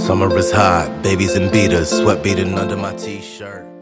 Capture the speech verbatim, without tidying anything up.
Summer is hot, babies and beaters, sweat beating under my t-shirt.